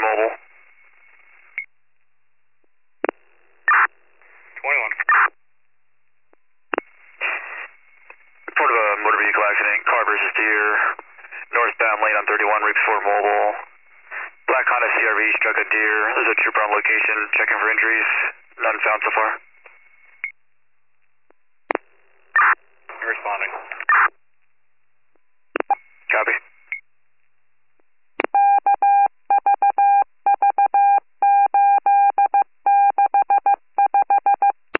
mobile. 21. Report of a motor vehicle accident, car versus deer, northbound lane on 31, Reap 4 mobile. Black Honda CRV struck a deer. There's a trooper on location, checking for injuries. None found so far. Responding.